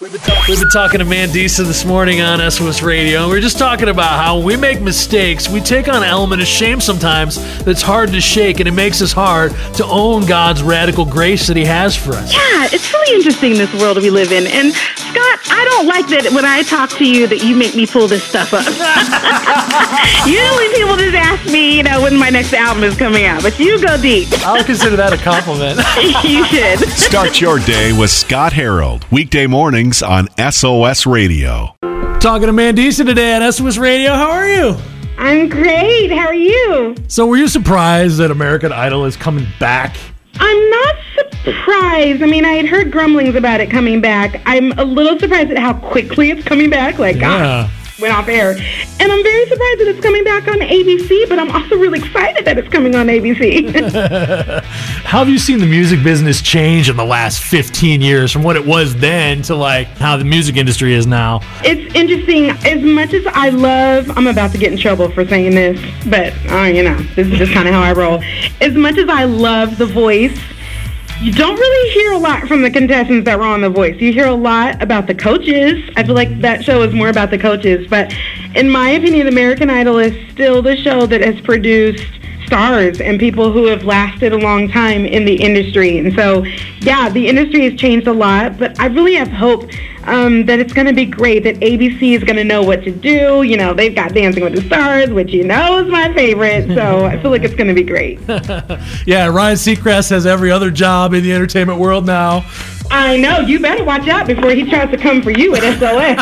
We've been talking to Mandisa this morning on SOS Radio. We're just talking about how we make mistakes. We take on an element of shame sometimes that's hard to shake, and it makes us hard to own God's radical grace that He has for us. Yeah, it's really interesting, this world we live in. And Scott, I don't like that when I talk to you that you make me pull this stuff up. Usually people just ask me, when my next album is coming out, but you go deep. I'll consider that a compliment. You should. Start your day with Scott Harold, weekday mornings on SOS Radio. Talking to Mandisa today on SOS Radio. How are you? I'm great. How are you? So were you surprised that American Idol is coming back? I'm not surprised. I mean, I had heard grumblings about it coming back. I'm a little surprised at how quickly it's coming back. Gosh, went off air. And I'm very surprised that it's coming back on ABC, but I'm also really excited that it's coming on ABC. How have you seen the music business change in the last 15 years from what it was then to how the music industry is now? It's interesting. As much as I love, I'm about to get in trouble for saying this, but this is just kind of how I roll. As much as I love The Voice, you don't really hear a lot from the contestants that were on The Voice. You hear a lot about the coaches. I feel like that show is more about the coaches. But in my opinion, American Idol is still the show that has produced stars and people who have lasted a long time in the industry. And so, the industry has changed a lot, but I really have hope that it's going to be great, that ABC is going to know what to do. They've got Dancing with the Stars, which is my favorite, so I feel like it's going to be great. Yeah, Ryan Seacrest has every other job in the entertainment world now. I know. You better watch out before he tries to come for you at SOS.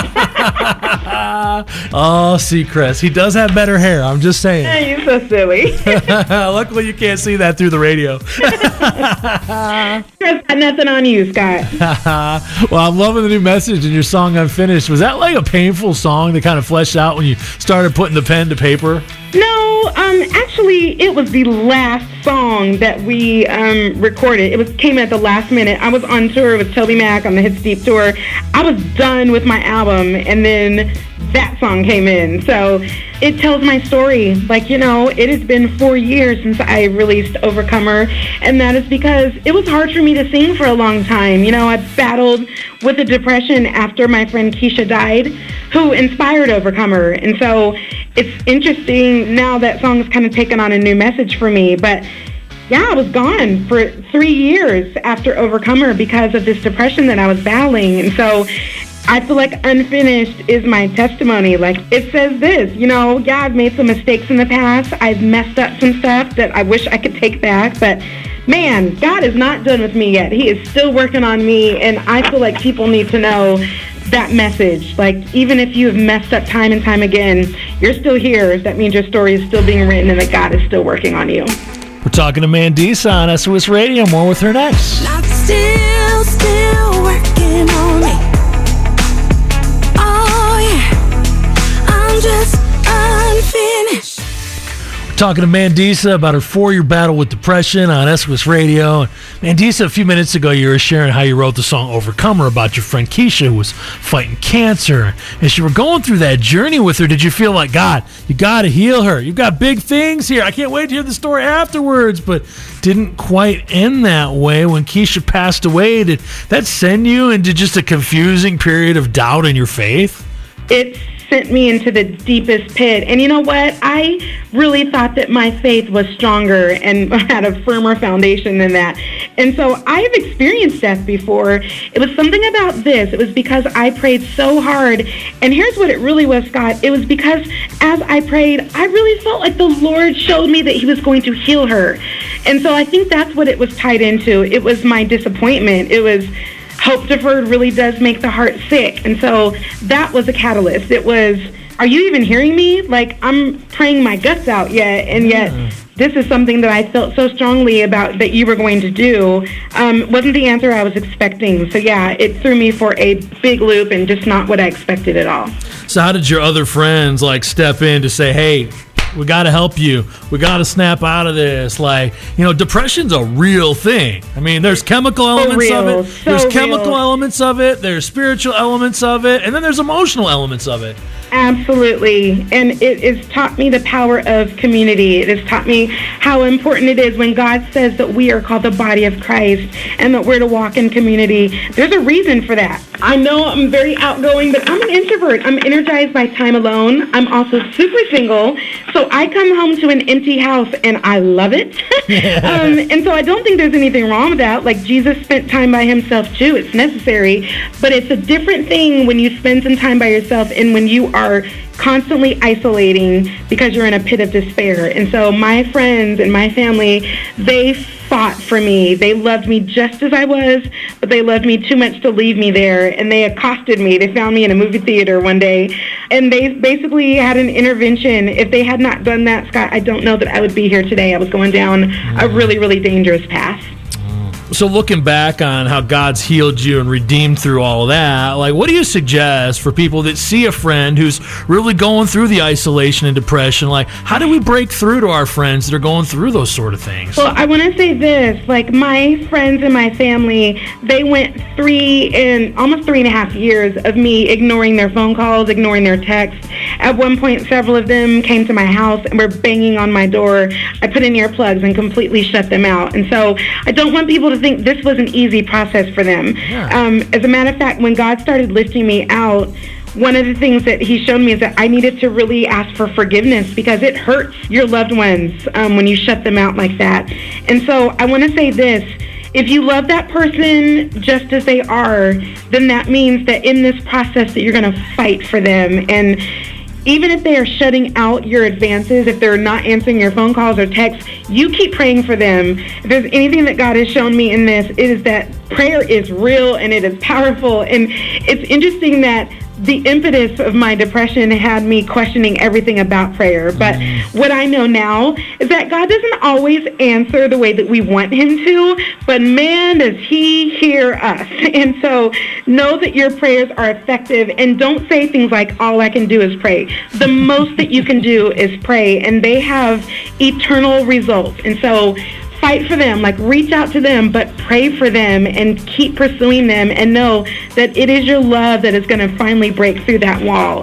Oh, Seacrest. He does have better hair. I'm just saying. Hey, you're so silly. Luckily, you can't see that through the radio. Chris, got nothing on you, Scott. Well, I'm loving the new message in your song Unfinished. Was that a painful song that kind of fleshed out when you started putting the pen to paper? No, actually, it was the last song that we recorded. It came at the last minute. I was on tour with Toby Mac on the Hits Deep tour. I was done with my album, and then that song came in. So it tells my story. It has been 4 years since I released Overcomer, and that is because it was hard for me to sing for a long time. I battled with a depression after my friend Keisha died, who inspired Overcomer. And so it's interesting now that song's kind of taken on a new message for me. But I was gone for 3 years after Overcomer because of this depression that I was battling. And so I feel like Unfinished is my testimony. It says this, I've made some mistakes in the past. I've messed up some stuff that I wish I could take back. But man, God is not done with me yet. He is still working on me. And I feel like people need to know that message. Even if you have messed up time and time again, you're still here. That means your story is still being written and that God is still working on you. We're talking to Mandisa on SOS Radio. More with her next. Not still working on me. Oh yeah, I'm just unfinished. Talking to Mandisa about her 4-year battle with depression on SOS Radio. Mandisa, a few minutes ago, you were sharing how you wrote the song Overcomer about your friend Keisha, who was fighting cancer. As you were going through that journey with her, did you feel like, God, you got to heal her? You've got big things here. I can't wait to hear the story afterwards. But didn't quite end that way when Keisha passed away. Did that send you into just a confusing period of doubt in your faith? It sent me into the deepest pit. And you know what? I really thought that my faith was stronger and had a firmer foundation than that. And so I have experienced death before. It was something about this. It was because I prayed so hard. And here's what it really was, Scott. It was because as I prayed, I really felt like the Lord showed me that He was going to heal her. And so I think that's what it was tied into. It was my disappointment. It was hope deferred really does make the heart sick. And so that was a catalyst. It was, are you even hearing me? I'm praying my guts out yet, and yet this is something that I felt so strongly about that you were going to do. Wasn't the answer I was expecting. So it threw me for a big loop and just not what I expected at all. So how did your other friends step in to say, hey, we got to help you. We got to snap out of this. Depression's a real thing. I mean, there's chemical elements of it. There's chemical elements of it. There's spiritual elements of it. And then there's emotional elements of it. Absolutely. And it has taught me the power of community. It has taught me how important it is when God says that we are called the body of Christ and that we're to walk in community. There's a reason for that. I know I'm very outgoing, but I'm an introvert. I'm energized by time alone. I'm also super single. So I come home to an empty house and I love it. And so I don't think there's anything wrong with that. Like Jesus spent time by himself too. It's necessary. But it's a different thing when you spend some time by yourself and when you are constantly isolating because you're in a pit of despair. And so my friends and my family, they fought for me. They loved me just as I was, but they loved me too much to leave me there. And they accosted me. They found me in a movie theater one day, and they basically had an intervention. If they had not done that, Scott, I don't know that I would be here today. I was going down a really, really dangerous path. So looking back on how God's healed you and redeemed through all of that, like, what do you suggest for people that see a friend who's really going through the isolation and depression? Like, how do we break through to our friends that are going through those sort of things? Well, I want to say this. Like, my friends and my family, they went almost 3.5 years of me ignoring their phone calls, ignoring their texts. At one point, several of them came to my house and were banging on my door. I put in earplugs and completely shut them out. And so I don't want people to think this was an easy process for them. Yeah. As a matter of fact, when God started lifting me out, one of the things that he showed me is that I needed to really ask for forgiveness because it hurts your loved ones when you shut them out like that. And so I want to say this. If you love that person just as they are, then that means that in this process that you're going to fight for them. And even if they are shutting out your advances, if they're not answering your phone calls or texts, you keep praying for them. If there's anything that God has shown me in this, it is that prayer is real and it is powerful. And it's interesting that the impetus of my depression had me questioning everything about prayer. But what I know now is that God doesn't always answer the way that we want him to, but man, does he hear us. And so know that your prayers are effective, and don't say things like, all I can do is pray. The most that you can do is pray, and they have eternal results. And so fight for them, like reach out to them, but pray for them and keep pursuing them, and know that it is your love that is going to finally break through that wall.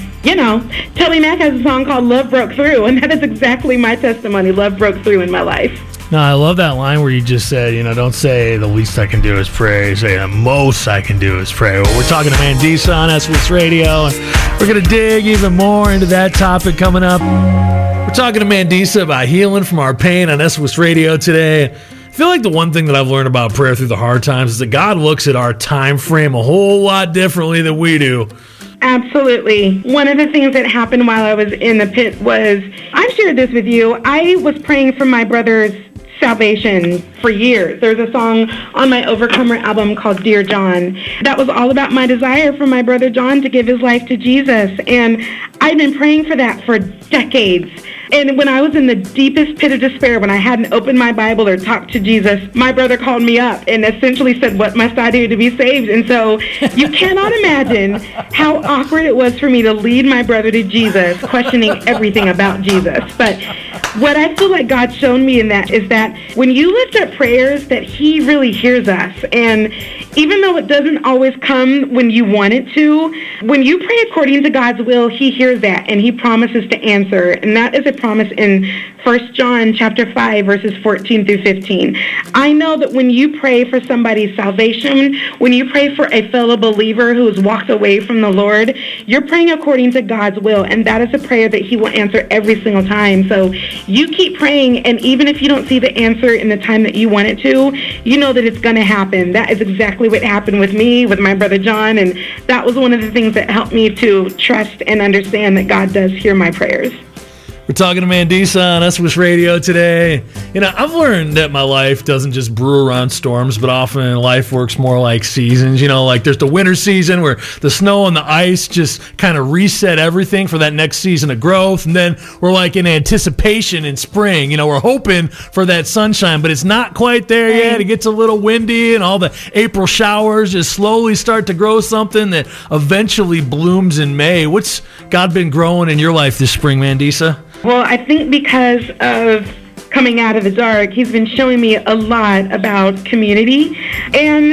Telly Mack has a song called Love Broke Through, and that is exactly my testimony. Love broke through in my life. No, I love that line where you just said, don't say the least I can do is pray. Say the most I can do is pray. Well, we're talking to Mandisa on SOS Radio, and we're going to dig even more into that topic coming up. We're talking to Mandisa about healing from our pain on SOS Radio today. I feel like the one thing that I've learned about prayer through the hard times is that God looks at our time frame a whole lot differently than we do. Absolutely. One of the things that happened while I was in the pit was, I've shared this with you, I was praying for my brother's salvation for years. There's a song on my Overcomer album called Dear John that was all about my desire for my brother John to give his life to Jesus. And I've been praying for that for decades. And when I was in the deepest pit of despair, when I hadn't opened my Bible or talked to Jesus, my brother called me up and essentially said, what must I do to be saved? And so you cannot imagine how awkward it was for me to lead my brother to Jesus, questioning everything about Jesus. But what I feel like God's shown me in that is that when you lift up prayers, that he really hears us. And even though it doesn't always come when you want it to, when you pray according to God's will, he hears that and he promises to answer. And that is a promise in 1 John chapter 5, verses 14 through 15. I know that when you pray for somebody's salvation, when you pray for a fellow believer who has walked away from the Lord, you're praying according to God's will, and that is a prayer that he will answer every single time. So you keep praying, and even if you don't see the answer in the time that you want it to, you know that it's going to happen. That is exactly what happened with me, with my brother John, and that was one of the things that helped me to trust and understand that God does hear my prayers. We're talking to Mandisa on SOS Radio today. I've learned that my life doesn't just brew around storms, but often life works more like seasons. Like there's the winter season where the snow and the ice just kind of reset everything for that next season of growth. And then we're like in anticipation in spring. We're hoping for that sunshine, but it's not quite there yet. It gets a little windy and all the April showers just slowly start to grow something that eventually blooms in May. What's God been growing in your life this spring, Mandisa? Well, I think because of coming out of the dark, he's been showing me a lot about community. And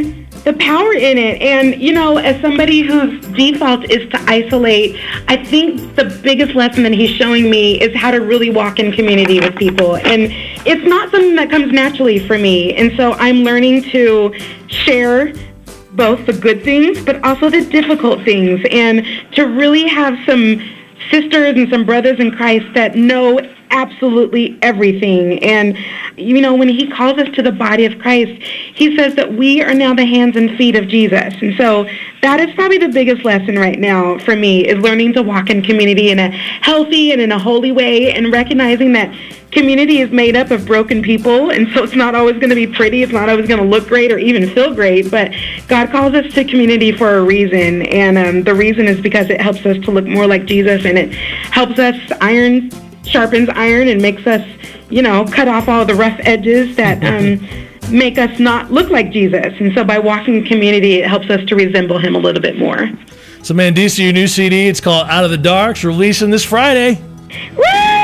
the power in it. And, you know, as somebody whose default is to isolate, I think the biggest lesson that he's showing me is how to really walk in community with people. And it's not something that comes naturally for me. And so I'm learning to share both the good things, but also the difficult things, and to really have some sisters and some brothers in Christ that know absolutely everything. And, you know, when he calls us to the body of Christ, he says that we are now the hands and feet of Jesus. And so that is probably the biggest lesson right now for me, is learning to walk in community in a healthy and in a holy way, and recognizing that community is made up of broken people, and so it's not always going to be pretty, it's not always going to look great or even feel great, but God calls us to community for a reason, and the reason is because it helps us to look more like Jesus, and it helps us, iron sharpens iron, and makes us, you know, cut off all the rough edges that make us not look like Jesus. And so by walking in community, it helps us to resemble him a little bit more. So, Mandisa, your new CD, it's called Out of the Dark. It's releasing this Friday. Woo!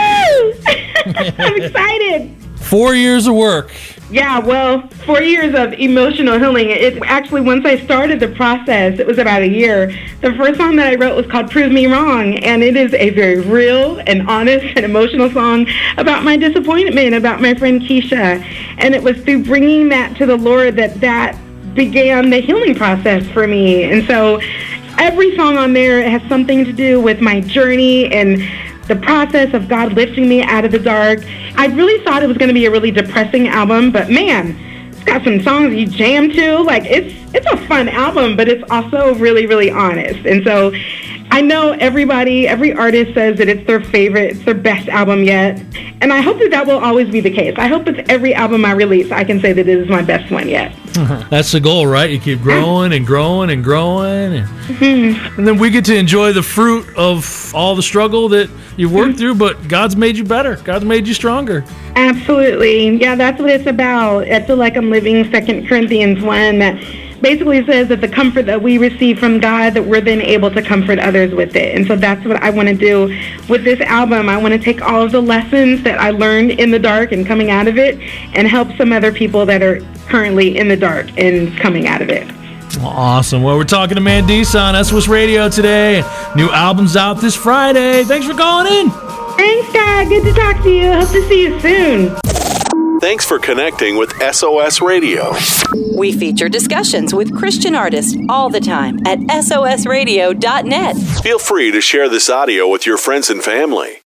I'm excited. 4 years of work. Yeah, well, 4 years of emotional healing. It actually, once I started the process, it was about a year. The first song that I wrote was called Prove Me Wrong, and it is a very real and honest and emotional song about my disappointment, about my friend Keisha. And it was through bringing that to the Lord that began the healing process for me. And so every song on there has something to do with my journey and the process of God lifting me out of the dark. I really thought it was going to be a really depressing album, but man, it's got some songs you jam to. Like, it's a fun album, but it's also really, really honest. And so I know every artist says that it's their favorite, it's their best album yet. And I hope that will always be the case. I hope with every album I release, I can say that it is my best one yet. That's the goal, right? You keep growing and growing and growing. And then we get to enjoy the fruit of all the struggle that you've worked through, but God's made you better. God's made you stronger. Absolutely. Yeah, that's what it's about. I feel like I'm living 2 Corinthians 1 that basically says that the comfort that we receive from God, that we're then able to comfort others with it. And so that's what I want to do with this album. I want to take all of the lessons that I learned in the dark and coming out of it, and help some other people that are currently in the dark and coming out of it. Awesome. Well, we're talking to Mandisa on SOS Radio today. New album's out this Friday. Thanks for calling in. Thanks, God. Good to talk to you. Hope to see you soon. Thanks for connecting with SOS Radio. We feature discussions with Christian artists all the time at sosradio.net. Feel free to share this audio with your friends and family.